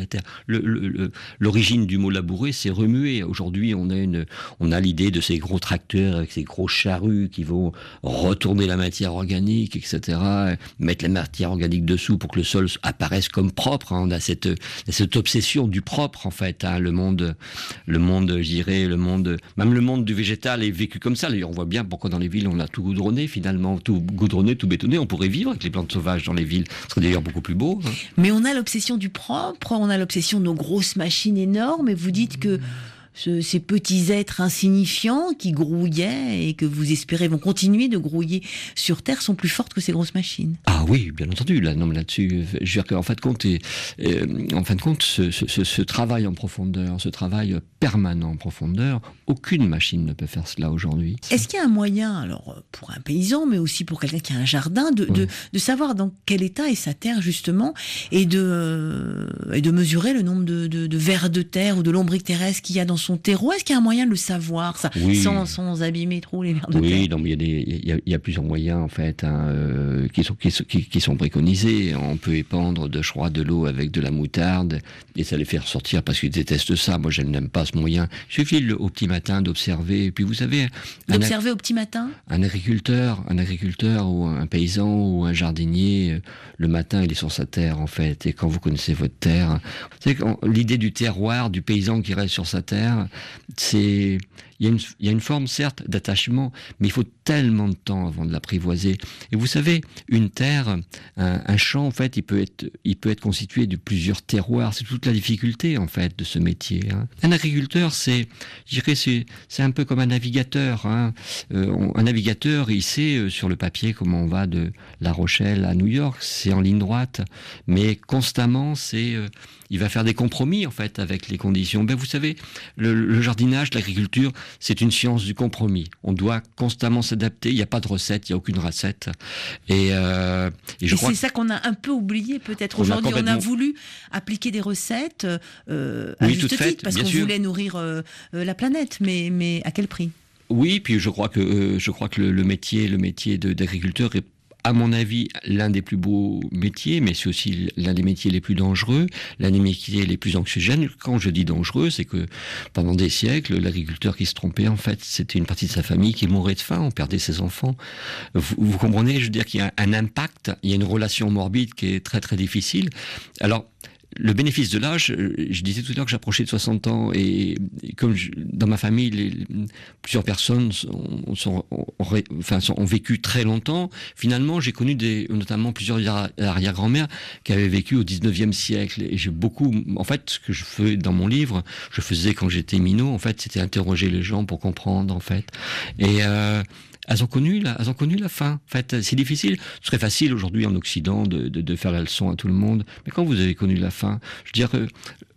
la terre. Le, le, le, l'origine du mot labourer, c'est remuer. Aujourd'hui, on a, une, on a l'idée de ces gros tracteurs avec ces gros charrues qui vont retourner la matière organique, et cetera, mettre la matière organique dessous pour que le sol apparaisse comme propre. Hein. On a cette, cette obsession du propre, en fait. Hein. Le monde, le monde, je dirais, le monde, même le monde du végétal est vécu comme ça. D'ailleurs, on voit bien pourquoi dans les villes, on a tout goudronné, finalement, tout goudronné, tout bétonné. On pourrait vivre avec les plantes sauvages dans les villes. Ce serait d'ailleurs beaucoup plus beau. Hein. Mais on a l'obsession du propre, on a l'obsession de nos grosses machines énormes, et vous dites que ce, ces petits êtres insignifiants qui grouillaient et que vous espérez vont continuer de grouiller sur Terre sont plus fortes que ces grosses machines. Ah oui, bien entendu. Là, non, mais là-dessus, je veux dire qu'en fin de compte, et, euh, en fin de compte, ce, ce, ce travail en profondeur, ce travail permanent en profondeur, aucune machine ne peut faire cela aujourd'hui. Est-ce qu'il y a un moyen, alors pour un paysan, mais aussi pour quelqu'un qui a un jardin, de, oui. de, de savoir dans quel état est sa terre justement, et de, euh, et de mesurer le nombre de, de, de vers de terre ou de lombriques terrestres qu'il y a dans son terreau? Est-ce qu'il y a un moyen de le savoir, ça, oui. sans, sans abîmer trop les vers de oui, terre? Oui, non, mais il y a des, il y a, il y a plusieurs moyens en fait hein, euh, qui sont qui, qui, qui sont préconisés. On peut épandre de, je crois, de l'eau avec de la moutarde et ça les fait ressortir parce qu'ils détestent ça. Moi, je n'aime pas ce moyen. Il suffit le, au petit matin d'observer. Et puis vous savez, d'observer au petit matin. Un agriculteur, un agriculteur ou un paysan ou un jardinier, le matin, il est sur sa terre en fait. Et quand vous connaissez votre terre, vous savez, l'idée du terroir, du paysan qui reste sur sa terre, c'est il y a une, il y a une forme certes d'attachement, mais il faut tellement de temps avant de l'apprivoiser. Et vous savez, une terre, un, un champ, en fait, il peut être, il peut être constitué de plusieurs terroirs. C'est toute la difficulté, en fait, de ce métier. Hein. Un agriculteur, c'est, je dirais, c'est, c'est un peu comme un navigateur. Hein. Euh, on, un navigateur, il sait euh, sur le papier comment on va de La Rochelle à New York. C'est en ligne droite, mais constamment, c'est, euh, il va faire des compromis, en fait, avec les conditions. Ben, vous savez, le, le jardinage, l'agriculture, c'est une science du compromis. On doit constamment s'adapter. Il n'y a pas de recette, il n'y a aucune recette. Et, euh, et, je et crois c'est que... ça qu'on a un peu oublié peut-être aujourd'hui. On a, complètement... on a voulu appliquer des recettes euh, à oui, juste titre parce qu'on sûr. voulait nourrir euh, la planète, mais, mais à quel prix? Oui, puis je crois que euh, je crois que le, le métier, le métier de, d'agriculteur est, à mon avis, l'un des plus beaux métiers, mais c'est aussi l'un des métiers les plus dangereux, l'un des métiers les plus anxiogènes. Quand je dis dangereux, c'est que pendant des siècles, l'agriculteur qui se trompait, en fait, c'était une partie de sa famille qui mourait de faim, on perdait ses enfants. Vous, vous comprenez, je veux dire qu'il y a un impact, il y a une relation morbide qui est très très difficile. Alors, le bénéfice de l'âge, je disais tout à l'heure que j'approchais de soixante ans et, et comme je, dans ma famille, les, les, plusieurs personnes sont, sont, ont, enfin, sont, ont vécu très longtemps. Finalement, j'ai connu des, notamment plusieurs arrière-grand-mères qui avaient vécu au dix-neuvième siècle. Et j'ai beaucoup, en fait, ce que je fais dans mon livre, je faisais quand j'étais minot, en fait, c'était interroger les gens pour comprendre, en fait. Et euh, elles ont connu la, elles ont connu la fin. En fait, c'est difficile. Ce serait facile aujourd'hui en Occident de, de, de faire la leçon à tout le monde. Mais quand vous avez connu la fin, je veux dire, euh,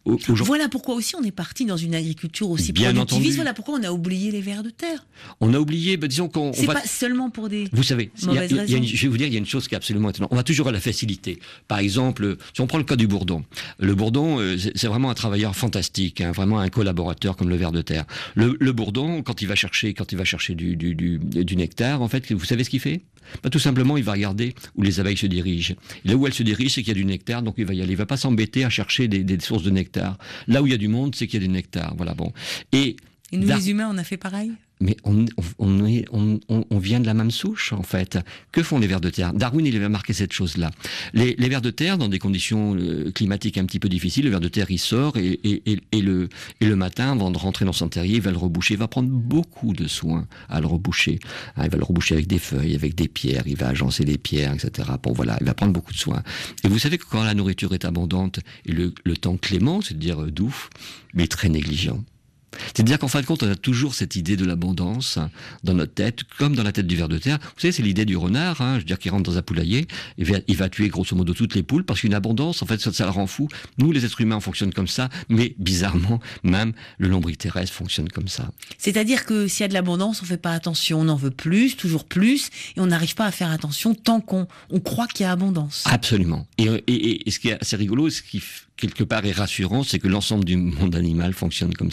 voilà pourquoi aussi on est parti dans une agriculture aussi bien productiviste. Entendu. Voilà pourquoi on a oublié les vers de terre. On a oublié, bah, disons qu'on. C'est va... pas seulement pour des. Vous savez, mauvaises y a, y a une, raisons. je vais vous dire, il y a une chose qui est absolument étonnante. On va toujours à la facilité. Par exemple, si on prend le cas du bourdon, le bourdon, euh, c'est, c'est vraiment un travailleur fantastique, hein, vraiment un collaborateur comme le ver de terre. Le, le bourdon, quand il va chercher, quand il va chercher du, du, du, du nectar, en fait, vous savez ce qu'il fait? Bah, tout simplement, il va regarder où les abeilles se dirigent. Et là où elles se dirigent, c'est qu'il y a du nectar, donc il va y aller. Il va pas s'embêter à chercher des, des sources de nectar. Là où il y a du monde, c'est qu'il y a du nectar. Voilà, bon. Et, Et nous, Dar- les humains, on a fait pareil? Mais on, on, est, on, on vient de la même souche, en fait. Que font les vers de terre? Darwin, il avait marqué cette chose-là. Les, les vers de terre, dans des conditions euh, climatiques un petit peu difficiles, le ver de terre, il sort et, et, et, et, le, et le matin, avant de rentrer dans son terrier, il va le reboucher. Il va prendre beaucoup de soin à le reboucher. Hein, il va le reboucher avec des feuilles, avec des pierres. Il va agencer les pierres, et cetera. Bon, voilà, il va prendre beaucoup de soin. Et vous savez que quand la nourriture est abondante et le, le temps clément, c'est-à-dire euh, doux, mais très négligent. C'est-à-dire qu'en fin de compte, on a toujours cette idée de l'abondance dans notre tête, comme dans la tête du ver de terre. Vous savez, c'est l'idée du renard, hein, je veux dire, qui rentre dans un poulailler, et va, il va tuer grosso modo toutes les poules, parce qu'une abondance, en fait, ça, ça le rend fou. Nous, les êtres humains, on fonctionne comme ça, mais bizarrement, même le lombric terrestre fonctionne comme ça. C'est-à-dire que s'il y a de l'abondance, on fait pas attention, on en veut plus, toujours plus, et on n'arrive pas à faire attention tant qu'on on croit qu'il y a abondance. Absolument. Et, et, et, et ce qui est assez rigolo, ce qui quelque part est rassurant, c'est que l'ensemble du monde animal fonctionne comme ça.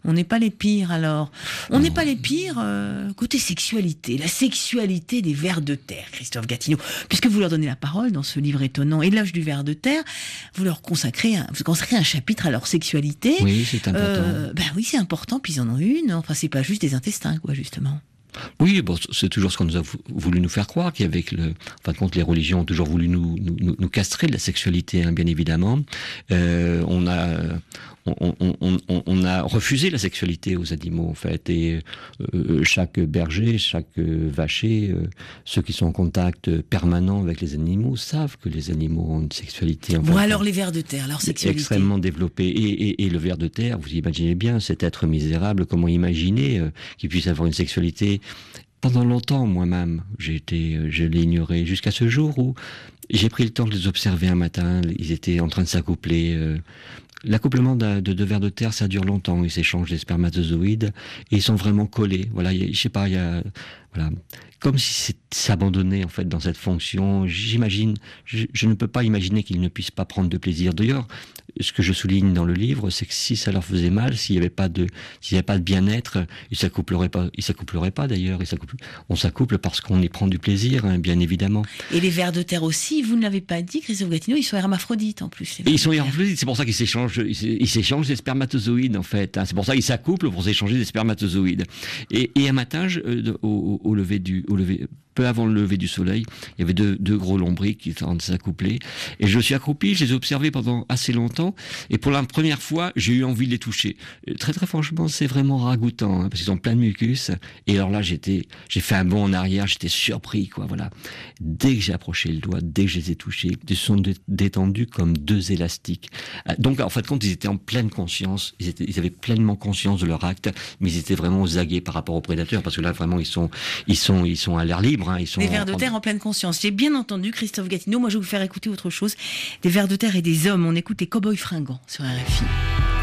On n'est pas les pires alors. On n'est pas les pires euh, côté sexualité. La sexualité des vers de terre, Christophe Gatineau. Puisque vous leur donnez la parole dans ce livre étonnant, Éloge du ver de terre, vous leur consacrez un, vous consacrez un chapitre à leur sexualité. Oui, c'est important. Euh, ben oui, c'est important, puis ils en ont une. Enfin, c'est pas juste des intestins, quoi, justement. Oui, bon, c'est toujours ce qu'on nous a voulu nous faire croire, qu'avec le, en fin de compte, les religions ont toujours voulu nous, nous, nous castrer de la sexualité, hein, bien évidemment. Euh, on a, on, on, on, on a refusé la sexualité aux animaux, en fait, et euh, chaque berger, chaque vacher, euh, ceux qui sont en contact permanent avec les animaux savent que les animaux ont une sexualité. Bon, alors les vers de terre, leur sexualité extrêmement développée, et, et, et le ver de terre, vous imaginez bien cet être misérable, comment imaginer euh, qu'il puisse avoir une sexualité. Pendant longtemps, moi-même, j'ai été, je l'ai ignoré, jusqu'à ce jour où j'ai pris le temps de les observer un matin. Ils étaient en train de s'accoupler. Euh, L'accouplement de deux vers de terre, ça dure longtemps. Ils s'échangent des spermatozoïdes et ils sont vraiment collés. Voilà, y a, je sais pas, il y a, voilà, comme si s'abandonner en fait dans cette fonction. J'imagine, je, je ne peux pas imaginer qu'ils ne puissent pas prendre de plaisir. D'ailleurs, ce que je souligne dans le livre, c'est que si ça leur faisait mal, s'il n'y avait pas de, s'il n'y avait pas de bien-être, ils s'accoupleraient pas. Ils s'accoupleraient pas d'ailleurs. Ils s'accouplent. On s'accouple parce qu'on y prend du plaisir, hein, bien évidemment. Et les vers de terre aussi, vous ne l'avez pas dit, Christophe Gatineau, ils sont hermaphrodites en plus. Et ils sont hermaphrodites. C'est pour ça qu'ils s'échangent, ils s'échangent des spermatozoïdes en fait. Hein. C'est pour ça qu'ils s'accouplent pour s'échanger des spermatozoïdes. Et, et un matin, je, euh, au, au lever du, au lever. Peu avant le lever du soleil, il y avait deux, deux gros lombrics qui étaient en train de s'accoupler. Et je suis accroupi, je les ai observés pendant assez longtemps. Et pour la première fois, j'ai eu envie de les toucher. Très très franchement, c'est vraiment ragoûtant, hein, parce qu'ils ont plein de mucus. Et alors là, j'étais, j'ai fait un bond en arrière, j'étais surpris, quoi, voilà. Dès que j'ai approché le doigt, dès que je les ai touchés, ils se sont détendus comme deux élastiques. Donc, en fait, quand ils étaient en pleine conscience, ils, étaient, ils avaient pleinement conscience de leur acte, mais ils étaient vraiment aux aguets par rapport aux prédateurs, parce que là, vraiment, ils sont, ils sont, ils sont à l'air libre. Hein, ils sont des vers de terre en pleine conscience. J'ai bien entendu, Christophe Gatineau. Moi, je vais vous faire écouter autre chose. Des vers de terre et des hommes. On écoute les cow-boys fringants sur R F I.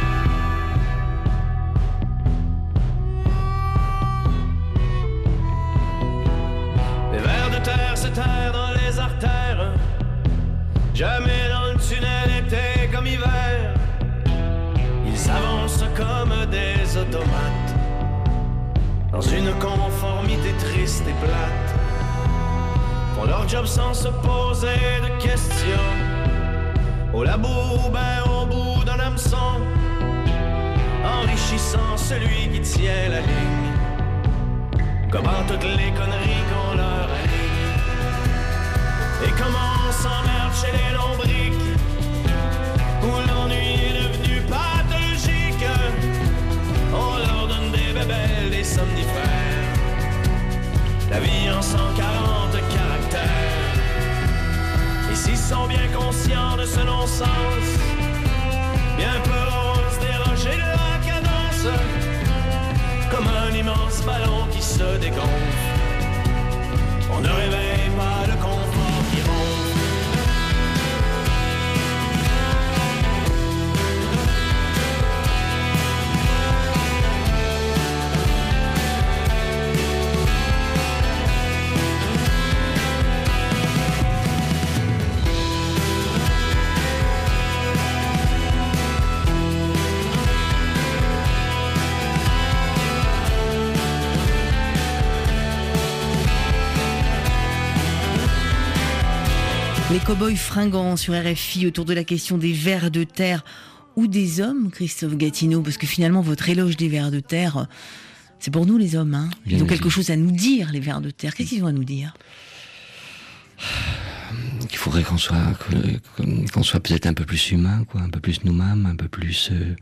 Les vers de terre se terrent dans les artères. Jamais dans le tunnel été comme hiver. Ils avancent comme des automates dans une conformité triste et plate. Font leur job sans se poser de questions. Au labo ou ben au bout d'un hameçon, enrichissant celui qui tient la ligne, comment toutes les conneries qu'on leur aligne. Et comment on s'emmerde chez les lombriques, où l'ennui est devenu pathologique. On leur donne des bébelles, des somnifères, la vie en cent quarante caractères. Et s'ils sont bien conscients de ce non-sens, bien peuvent se déroger de la cadence, comme un immense ballon qui se dégonfle. On ne réveille pas le confort qui ronfle. Les cow-boys fringants sur R F I autour de la question des vers de terre ou des hommes, Christophe Gatineau, parce que finalement votre éloge des vers de terre, c'est pour nous les hommes, hein. Ils Bien ont quelque chose à nous dire, les vers de terre. Qu'est-ce qu'ils ont à nous dire ? Il faudrait qu'on soit, qu'on soit peut-être un peu plus humain, quoi, un peu plus nous-mêmes, un peu plus euh,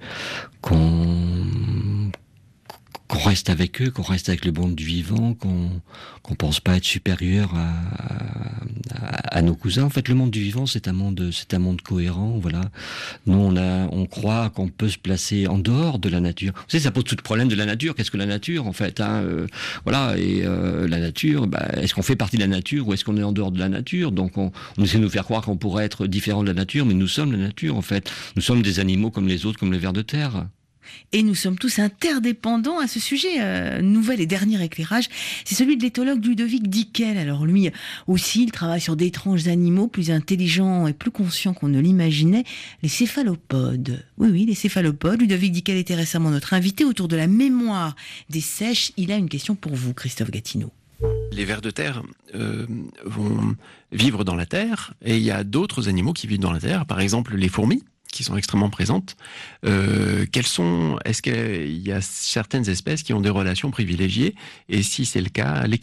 qu'on qu'on reste avec eux, qu'on reste avec le monde du vivant, qu'on qu'on pense pas être supérieur à, à, à nos cousins. En fait, le monde du vivant, c'est un monde, c'est un monde cohérent. Voilà. Nous, on a, on croit qu'on peut se placer en dehors de la nature. Vous savez, ça pose tout le problème de la nature. Qu'est-ce que la nature, en fait, hein, euh, voilà. Et euh, la nature, bah, est-ce qu'on fait partie de la nature ou est-ce qu'on est en dehors de la nature ? Donc, on, on essaie de nous faire croire qu'on pourrait être différent de la nature, mais nous sommes la nature, en fait. Nous sommes des animaux comme les autres, comme les vers de terre. Et nous sommes tous interdépendants à ce sujet. Euh, nouvel et dernier éclairage, c'est celui de l'éthologue Ludovic Dickel. Alors lui aussi, il travaille sur d'étranges animaux plus intelligents et plus conscients qu'on ne l'imaginait, les céphalopodes. Oui, oui, les céphalopodes. Ludovic Dickel était récemment notre invité autour de la mémoire des seiches. Il a une question pour vous, Christophe Gatineau. Les vers de terre euh, vont vivre dans la terre, et il y a d'autres animaux qui vivent dans la terre, par exemple les fourmis, qui sont extrêmement présentes. Euh, quelles sont, est-ce qu'il y a certaines espèces qui ont des relations privilégiées, et si c'est le cas, lesquelles ?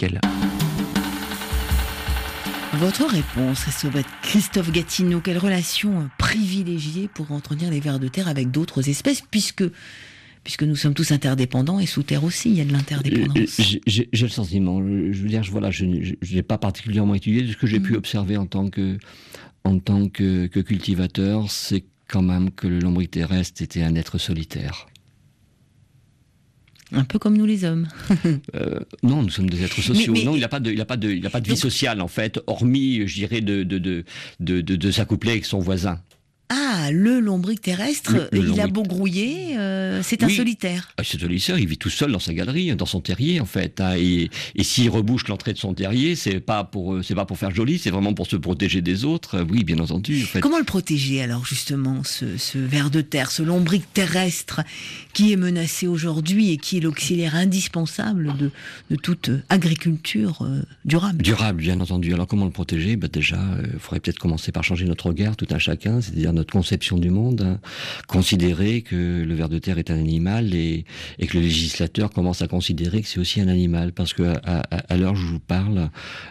Votre réponse, Christophe Gatineau, quelle relation privilégiée pour entretenir les vers de terre avec d'autres espèces, puisque puisque nous sommes tous interdépendants, et sous terre aussi, il y a de l'interdépendance. J'ai, j'ai le sentiment, je, je veux dire, voilà, je n'ai pas particulièrement étudié, ce que j'ai mmh. pu observer en tant que, en tant que, que cultivateur, c'est quand même que le lombric terrestre était un être solitaire. Un peu comme nous les hommes. euh, non, nous sommes des êtres sociaux. Mais, mais... Non, il n'a pas de, il a pas de, il a pas de vie Donc... sociale, en fait, hormis, je dirais, de, de, de, de, de, de s'accoupler avec son voisin. Ah, le lombric terrestre, le, le il lombric... a beau grouiller, euh, c'est un oui. solitaire. Ah, c'est un solitaire, il vit tout seul dans sa galerie, dans son terrier en fait. Hein, et, et s'il rebouche l'entrée de son terrier, c'est pas pour, c'est pas pour faire joli, c'est vraiment pour se protéger des autres. Oui, bien entendu. En fait. Comment le protéger alors justement, ce, ce ver de terre, ce lombric terrestre qui est menacé aujourd'hui et qui est l'auxiliaire indispensable de, de toute agriculture euh, durable. Durable, bien entendu. Alors comment le protéger ? Ben déjà, il euh, faudrait peut-être commencer par changer notre regard, tout un chacun, c'est-à-dire notre conception du monde, hein, considérer que le ver de terre est un animal et, et que le législateur commence à considérer que c'est aussi un animal, parce que à, à, à l'heure où je vous parle,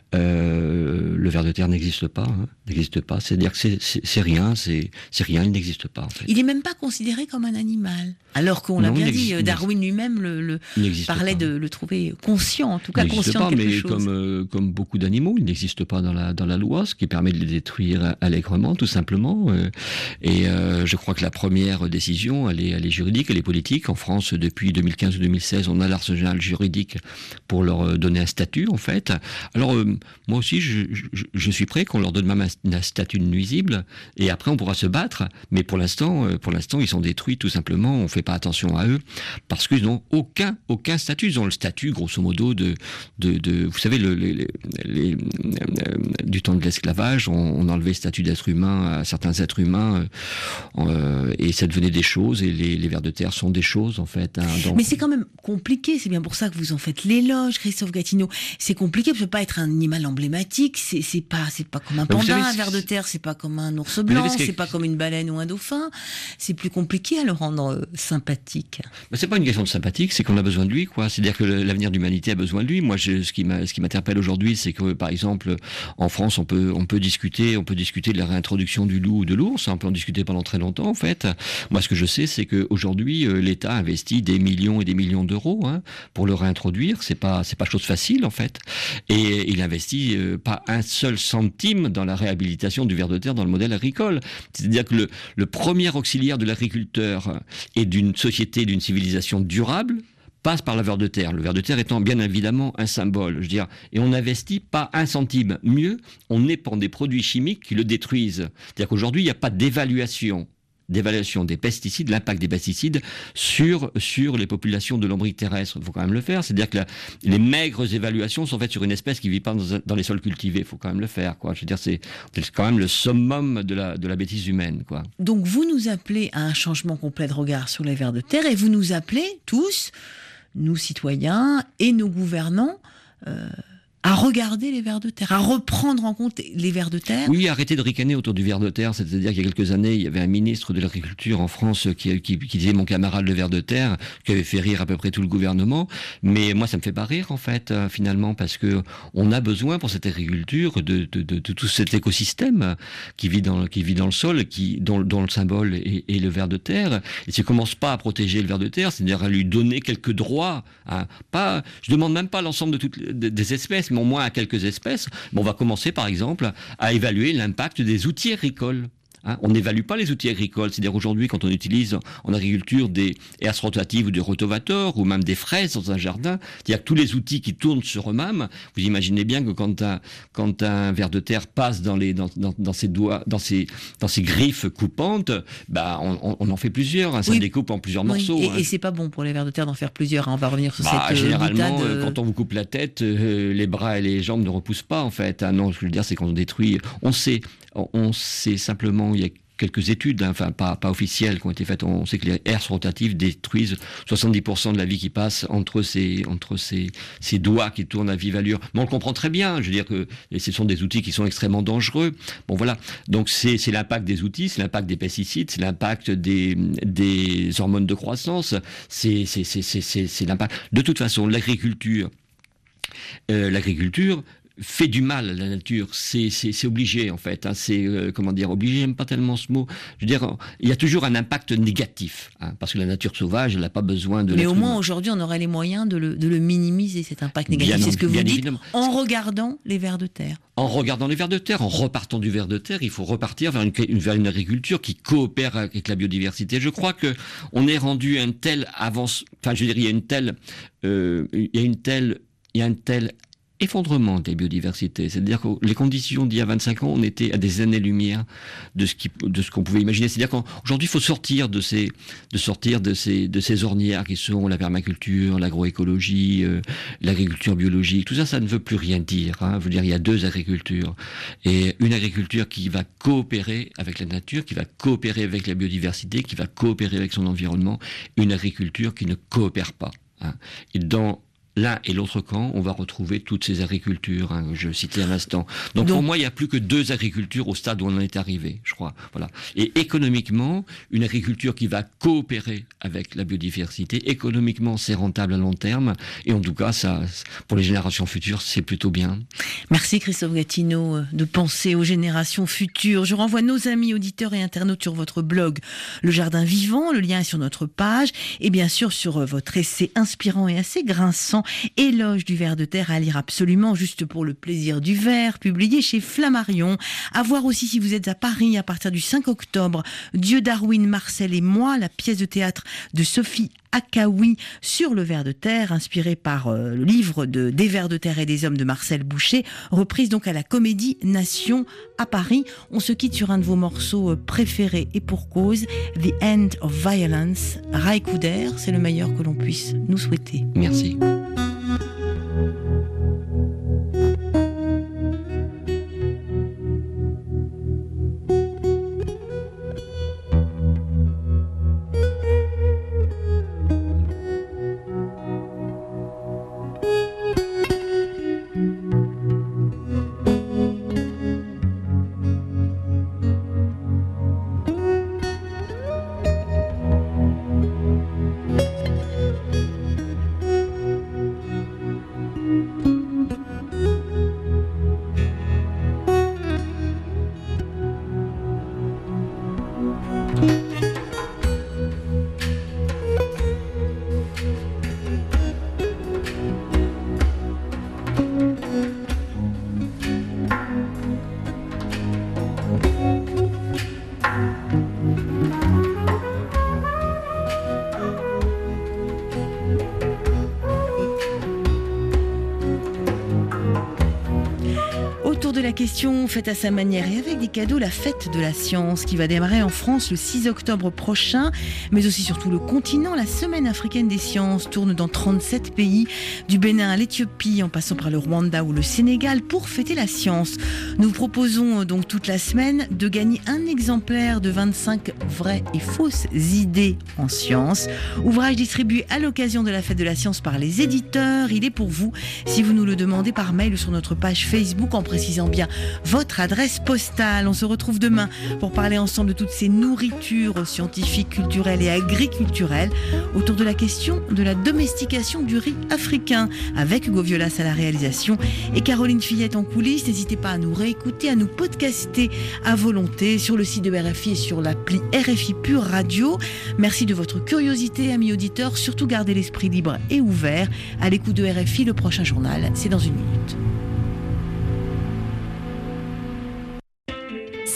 euh, le ver de terre n'existe pas, hein, n'existe pas. C'est-à-dire que c'est, c'est, c'est rien, c'est, c'est rien, il n'existe pas. En fait. Il n'est même pas considéré comme un animal, alors qu'on l'a bien dit, Darwin lui-même le, le parlait pas. de le trouver conscient, en tout cas conscient pas, de quelque mais chose. Comme, euh, comme beaucoup d'animaux, il n'existe pas dans la, dans la loi, ce qui permet de les détruire allègrement, tout simplement. Euh, Et euh, je crois que la première décision, elle est, elle est juridique, elle est politique. En France, depuis deux mille quinze ou deux mille seize, on a l'arsenal juridique pour leur donner un statut, en fait. Alors, euh, moi aussi, je, je, je suis prêt qu'on leur donne même un, un statut de nuisible, et après, on pourra se battre. Mais pour l'instant, euh, pour l'instant, ils sont détruits, tout simplement. On ne fait pas attention à eux, parce qu'ils n'ont aucun, aucun statut. Ils ont le statut, grosso modo, de, de, de vous savez, le, les, les, les, euh, du temps de l'esclavage, on, on enlevait le statut d'être humain à certains êtres humains, Euh, et ça devenait des choses, et les, les vers de terre sont des choses en fait. Hein, donc... Mais c'est quand même compliqué, c'est bien pour ça que vous en faites l'éloge, Christophe Gatineau. C'est compliqué, ça peut pas être un animal emblématique, c'est, c'est pas, c'est pas comme un panda, savez, un ver de terre, c'est pas comme un ours blanc, c'est que... pas comme une baleine ou un dauphin. C'est plus compliqué à le rendre euh, sympathique. Ben, c'est pas une question de sympathique, c'est qu'on a besoin de lui, quoi. C'est-à-dire que l'avenir de l'humanité a besoin de lui. Moi, je, ce qui m'a, ce qui m'interpelle aujourd'hui, c'est que par exemple, en France, on peut, on peut discuter, on peut discuter de la réintroduction du loup ou de l'ours. On peut en discuter pendant très longtemps, en fait. Moi, ce que je sais, c'est qu'aujourd'hui, euh, l'État investit des millions et des millions d'euros hein, pour le réintroduire. C'est pas, c'est pas chose facile, en fait. Et il investit euh, pas un seul centime dans la réhabilitation du ver de terre dans le modèle agricole. C'est-à-dire que le, le premier auxiliaire de l'agriculteur et d'une société, d'une civilisation durable, passe par le ver de terre. Le ver de terre étant bien évidemment un symbole, je veux dire, et on n'investit pas un centime. Mieux, on épand des produits chimiques qui le détruisent. C'est-à-dire qu'aujourd'hui, il n'y a pas d'évaluation, d'évaluation des pesticides, l'impact des pesticides sur, sur les populations de lombrics terrestres. Il faut quand même le faire. C'est-à-dire que la, les maigres évaluations sont faites sur une espèce qui ne vit pas dans, dans les sols cultivés. Il faut quand même le faire, quoi. Je veux dire, c'est, c'est quand même le summum de la, de la bêtise humaine, quoi. Donc vous nous appelez à un changement complet de regard sur les vers de terre, et vous nous appelez tous, nous citoyens et nos gouvernants, euh, à regarder les vers de terre, à reprendre en compte les vers de terre. Oui, arrêter de ricaner autour du ver de terre. C'est-à-dire qu'il y a quelques années, il y avait un ministre de l'Agriculture en France qui, qui, qui disait mon camarade le ver de terre, qui avait fait rire à peu près tout le gouvernement. Mais moi, ça me fait pas rire, en fait, euh, finalement, parce que on a besoin pour cette agriculture de, de, de, de tout cet écosystème qui vit dans, qui vit dans le sol, qui, dont, dont le symbole est, est le ver de terre. Et si on commence pas à protéger le ver de terre, c'est-à-dire à lui donner quelques droits, hein, pas, je demande même pas l'ensemble de toutes les, des espèces, mais au moins à quelques espèces. Bon, on va commencer par exemple à évaluer l'impact des outils agricoles. Hein, on n'évalue pas les outils agricoles. C'est-à-dire aujourd'hui, quand on utilise en agriculture des herses rotatives ou des rotovateurs ou même des fraises dans un jardin, c'est-à-dire que tous les outils qui tournent sur eux-mêmes, vous imaginez bien que quand un, quand un ver de terre passe dans, les, dans, dans, dans ses doigts, dans ses, dans ses griffes coupantes, bah, on, on en fait plusieurs. Hein, ça oui. découpe en plusieurs oui. morceaux. Et, hein. et c'est pas bon pour les vers de terre d'en faire plusieurs. Hein. On va revenir sur bah, cette généralement, boutade. euh, quand on vous coupe la tête, euh, les bras et les jambes ne repoussent pas en fait. Ah, non, ce que je veux dire, c'est qu'on détruit. On sait, on sait simplement, il y a quelques études, hein, enfin pas, pas officielles, qui ont été faites. On sait que les herses rotatives détruisent soixante-dix pour cent de la vie qui passe entre ces, entre ces, ces doigts qui tournent à vive allure. Mais on le comprend très bien. Je veux dire que ce sont des outils qui sont extrêmement dangereux. Bon voilà. Donc c'est, c'est l'impact des outils, c'est l'impact des pesticides, c'est l'impact des, des hormones de croissance, c'est, c'est, c'est, c'est, c'est, c'est l'impact. De toute façon, l'agriculture, euh, l'agriculture. fait du mal à la nature, c'est, c'est, c'est obligé en fait, hein, c'est, euh, comment dire, obligé, j'aime pas tellement ce mot, je veux dire, il y a toujours un impact négatif, hein, parce que la nature sauvage, elle n'a pas besoin de... Mais au moins, humain. Aujourd'hui, on aurait les moyens de le, de le minimiser, cet impact négatif, bien, c'est ce que vous dites, évidemment. En regardant les vers de terre. En regardant les vers de terre, en repartant du ver de terre, il faut repartir vers une, vers une agriculture qui coopère avec la biodiversité. Je crois que on est rendu un tel avance, enfin, je veux dire, il y a une telle, euh, il y a une telle, il y a un tel effondrement des biodiversités. C'est-à-dire que les conditions d'il y a vingt-cinq ans, on était à des années-lumière de ce qui, de ce qu'on pouvait imaginer. C'est-à-dire qu'aujourd'hui, il faut sortir de ces, de sortir de ces, de ces ornières qui sont la permaculture, l'agroécologie, euh, l'agriculture biologique. Tout ça, ça ne veut plus rien dire. Hein. Je veux dire, il y a deux agricultures. Et une agriculture qui va coopérer avec la nature, qui va coopérer avec la biodiversité, qui va coopérer avec son environnement. Une agriculture qui ne coopère pas. Hein. Et dans l'un et l'autre camp, on va retrouver toutes ces agricultures, hein, que je citais à l'instant. Donc, Donc pour moi, il n'y a plus que deux agricultures au stade où on en est arrivé, je crois. Voilà. Et économiquement, une agriculture qui va coopérer avec la biodiversité, économiquement, c'est rentable à long terme. Et en tout cas, ça, pour les générations futures, c'est plutôt bien. Merci Christophe Gatineau de penser aux générations futures. Je renvoie nos amis auditeurs et internautes sur votre blog Le Jardin Vivant. Le lien est sur notre page. Et bien sûr, sur votre essai inspirant et assez grinçant, Éloge du ver de terre, à lire absolument, juste pour le plaisir du ver, publié chez Flammarion. À voir aussi si vous êtes à Paris à partir du cinq octobre, Dieu, Darwin, Marcel et moi, la pièce de théâtre de Sophie Akaoui sur le ver de terre, inspiré par euh, le livre de Des vers de terre et des hommes de Marcel Boucher, reprise donc à la Comédie Nation à Paris. On se quitte sur un de vos morceaux préférés et pour cause, The End of Violence. Ray Couder, c'est le meilleur que l'on puisse nous souhaiter. Merci. La question faite à sa manière et avec des cadeaux, la fête de la science qui va démarrer en France le six octobre prochain, mais aussi sur tout le continent. La semaine africaine des sciences tourne dans trente-sept pays, du Bénin à l'Éthiopie en passant par le Rwanda ou le Sénégal pour fêter la science. Nous vous proposons donc toute la semaine de gagner un exemplaire de vingt-cinq vraies et fausses idées en sciences. Ouvrage distribué à l'occasion de la fête de la science par les éditeurs. Il est pour vous si vous nous le demandez par mail ou sur notre page Facebook en précisant bien votre adresse postale. On se retrouve demain pour parler ensemble de toutes ces nourritures scientifiques, culturelles et agriculturelles autour de la question de la domestication du riz africain avec Hugo Violas à la réalisation et Caroline Fillette en coulisses. N'hésitez pas à nous réécouter, à nous podcaster à volonté sur le site de R F I et sur l'appli R F I Pure Radio. Merci de votre curiosité, amis auditeurs. Surtout gardez l'esprit libre et ouvert. À l'écoute de R F I, le prochain journal, c'est dans une minute.